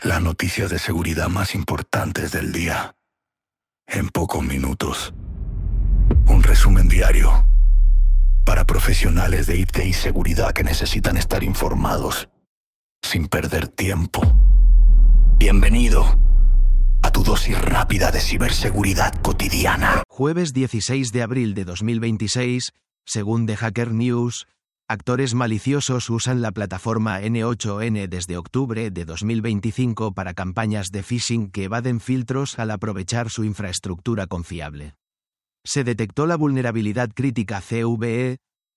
Las noticias de seguridad más importantes del día. En pocos minutos. Un resumen diario. Para profesionales de IT y seguridad que necesitan estar informados. Sin perder tiempo. Bienvenido a tu dosis rápida de ciberseguridad cotidiana. Jueves 16 de abril de 2026, según The Hacker News, actores maliciosos usan la plataforma N8N desde octubre de 2025 para campañas de phishing que evaden filtros al aprovechar su infraestructura confiable. Se detectó la vulnerabilidad crítica CVE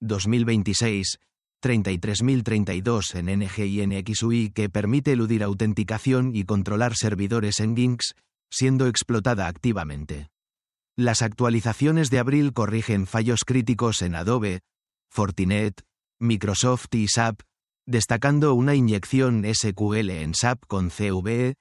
2026-33032 en NGINXUI que permite eludir autenticación y controlar servidores en Nginx, siendo explotada activamente. Las actualizaciones de abril corrigen fallos críticos en Adobe, Fortinet, Microsoft y SAP, destacando una inyección SQL en SAP con CVE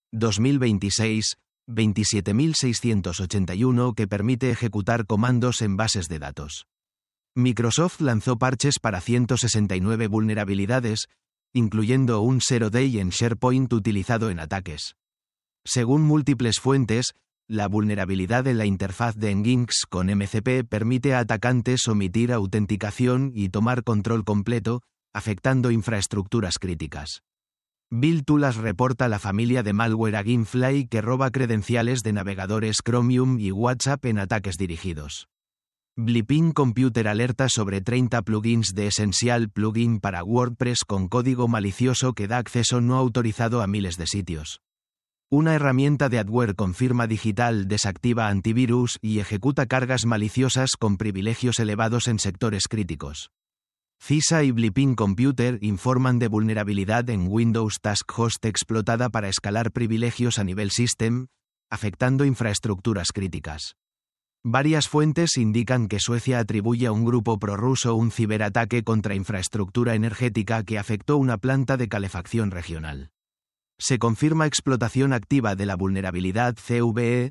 2026-27681 que permite ejecutar comandos en bases de datos. Microsoft lanzó parches para 169 vulnerabilidades, incluyendo un Zero Day en SharePoint utilizado en ataques. Según múltiples fuentes, la vulnerabilidad en la interfaz de Nginx con MCP permite a atacantes omitir autenticación y tomar control completo, afectando infraestructuras críticas. Bill Tulas reporta la familia de malware Gamefly que roba credenciales de navegadores Chromium y WhatsApp en ataques dirigidos. Blipping Computer alerta sobre 30 plugins de Essential Plugin para WordPress con código malicioso que da acceso no autorizado a miles de sitios. Una herramienta de adware con firma digital desactiva antivirus y ejecuta cargas maliciosas con privilegios elevados en sectores críticos. CISA y Blipping Computer informan de vulnerabilidad en Windows Task Host explotada para escalar privilegios a nivel system, afectando infraestructuras críticas. Varias fuentes indican que Suecia atribuye a un grupo prorruso un ciberataque contra infraestructura energética que afectó una planta de calefacción regional. Se confirma explotación activa de la vulnerabilidad CVE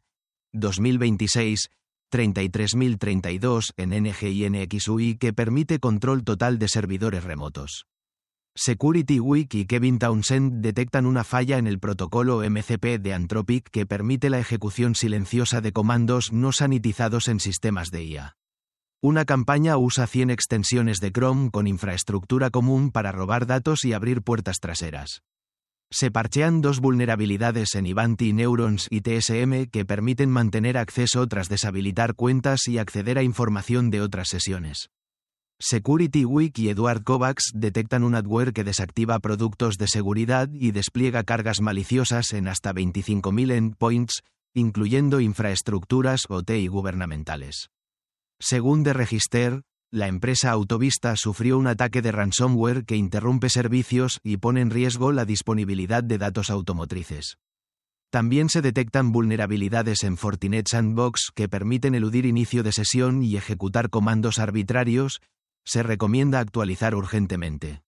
2026-33032 en NGINXUI que permite control total de servidores remotos. Security Week y Kevin Townsend detectan una falla en el protocolo MCP de Anthropic que permite la ejecución silenciosa de comandos no sanitizados en sistemas de IA. Una campaña usa 100 extensiones de Chrome con infraestructura común para robar datos y abrir puertas traseras. Se parchean 2 vulnerabilidades en Ivanti Neurons y TSM que permiten mantener acceso tras deshabilitar cuentas y acceder a información de otras sesiones. Security Week y Eduard Kovacs detectan un adware que desactiva productos de seguridad y despliega cargas maliciosas en hasta 25.000 endpoints, incluyendo infraestructuras OT y gubernamentales. Según The Register, la empresa Autovista sufrió un ataque de ransomware que interrumpe servicios y pone en riesgo la disponibilidad de datos automotrices. También se detectan vulnerabilidades en Fortinet Sandbox que permiten eludir inicio de sesión y ejecutar comandos arbitrarios. Se recomienda actualizar urgentemente.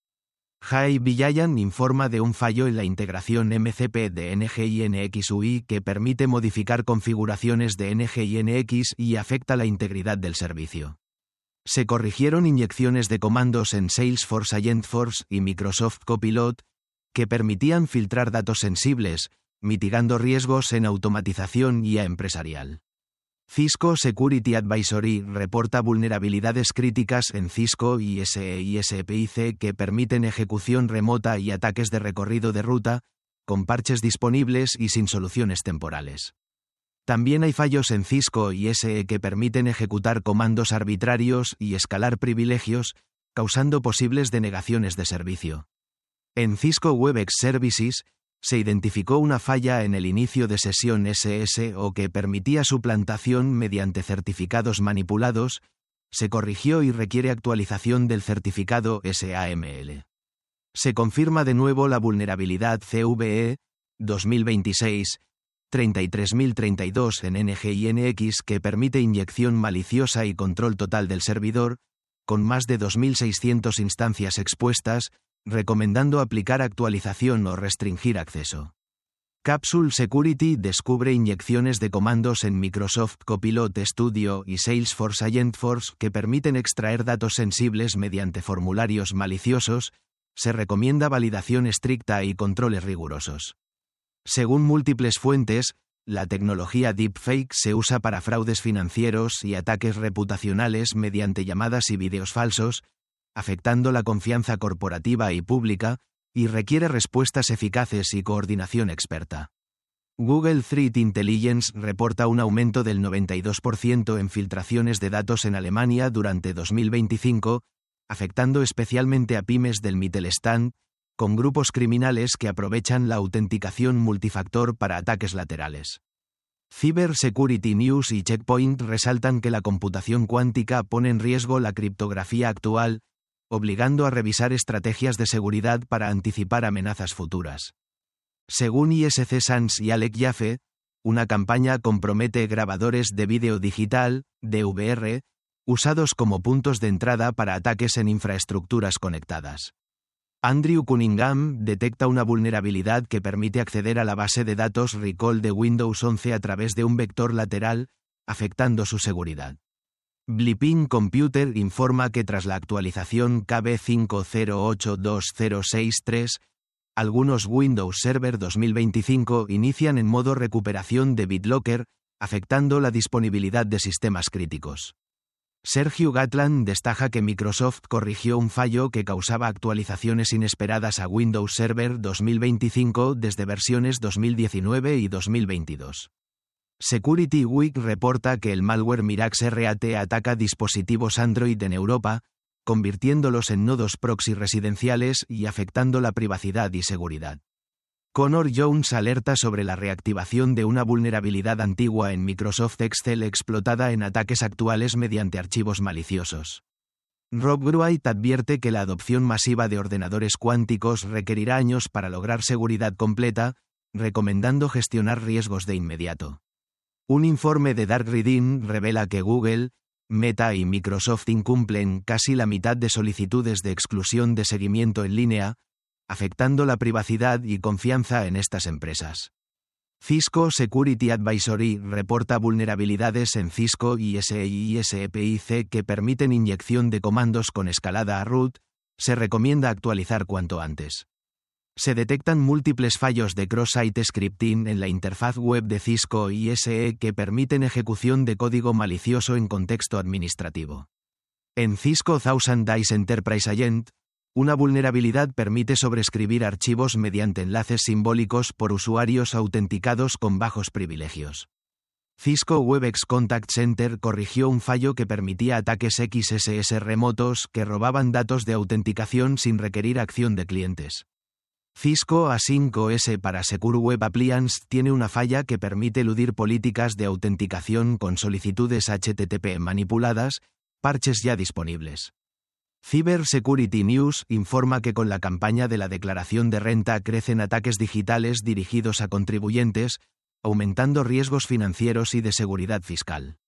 Jai Vijayan informa de un fallo en la integración MCP de NGINXUI que permite modificar configuraciones de NGINX y afecta la integridad del servicio. Se corrigieron inyecciones de comandos en Salesforce Agentforce y Microsoft Copilot que permitían filtrar datos sensibles, mitigando riesgos en automatización y IA empresarial. Cisco Security Advisory reporta vulnerabilidades críticas en Cisco ISE y SPIC que permiten ejecución remota y ataques de recorrido de ruta, con parches disponibles y sin soluciones temporales. También hay fallos en Cisco ISE que permiten ejecutar comandos arbitrarios y escalar privilegios, causando posibles denegaciones de servicio. En Cisco WebEx Services, se identificó una falla en el inicio de sesión SSO que permitía suplantación mediante certificados manipulados, se corrigió y requiere actualización del certificado SAML. Se confirma de nuevo la vulnerabilidad CVE 2026-33032 en NGINX que permite inyección maliciosa y control total del servidor, con más de 2.600 instancias expuestas, recomendando aplicar actualización o restringir acceso. Capsule Security descubre inyecciones de comandos en Microsoft Copilot Studio y Salesforce Agentforce que permiten extraer datos sensibles mediante formularios maliciosos. Se recomienda validación estricta y controles rigurosos. Según múltiples fuentes, la tecnología deepfake se usa para fraudes financieros y ataques reputacionales mediante llamadas y vídeos falsos, afectando la confianza corporativa y pública, y requiere respuestas eficaces y coordinación experta. Google Threat Intelligence reporta un aumento del 92% en filtraciones de datos en Alemania durante 2025, afectando especialmente a pymes del Mittelstand, con grupos criminales que aprovechan la autenticación multifactor para ataques laterales. Cyber Security News y Checkpoint resaltan que la computación cuántica pone en riesgo la criptografía actual, obligando a revisar estrategias de seguridad para anticipar amenazas futuras. Según ISC Sans y Alec Jaffe, una campaña compromete grabadores de vídeo digital, DVR, usados como puntos de entrada para ataques en infraestructuras conectadas. Andrew Cunningham detecta una vulnerabilidad que permite acceder a la base de datos Recall de Windows 11 a través de un vector lateral, afectando su seguridad. Blipping Computer informa que tras la actualización KB5082063, algunos Windows Server 2025 inician en modo recuperación de BitLocker, afectando la disponibilidad de sistemas críticos. Sergio Gatland destaca que Microsoft corrigió un fallo que causaba actualizaciones inesperadas a Windows Server 2025 desde versiones 2019 y 2022. Security Week reporta que el malware Mirax RAT ataca dispositivos Android en Europa, convirtiéndolos en nodos proxy residenciales y afectando la privacidad y seguridad. Connor Jones alerta sobre la reactivación de una vulnerabilidad antigua en Microsoft Excel explotada en ataques actuales mediante archivos maliciosos. Rob Gruitt advierte que la adopción masiva de ordenadores cuánticos requerirá años para lograr seguridad completa, recomendando gestionar riesgos de inmediato. Un informe de Dark Reading revela que Google, Meta y Microsoft incumplen casi la mitad de solicitudes de exclusión de seguimiento en línea, afectando la privacidad y confianza en estas empresas. Cisco Security Advisory reporta vulnerabilidades en Cisco ISE y ISEPIC que permiten inyección de comandos con escalada a root, se recomienda actualizar cuanto antes. Se detectan múltiples fallos de cross-site scripting en la interfaz web de Cisco ISE que permiten ejecución de código malicioso en contexto administrativo. En Cisco Thousand Days Enterprise Agent, una vulnerabilidad permite sobreescribir archivos mediante enlaces simbólicos por usuarios autenticados con bajos privilegios. Cisco Webex Contact Center corrigió un fallo que permitía ataques XSS remotos que robaban datos de autenticación sin requerir acción de clientes. Cisco Async OS para Secure Web Appliance tiene una falla que permite eludir políticas de autenticación con solicitudes HTTP manipuladas, parches ya disponibles. Cyber Security News informa que con la campaña de la declaración de renta crecen ataques digitales dirigidos a contribuyentes, aumentando riesgos financieros y de seguridad fiscal.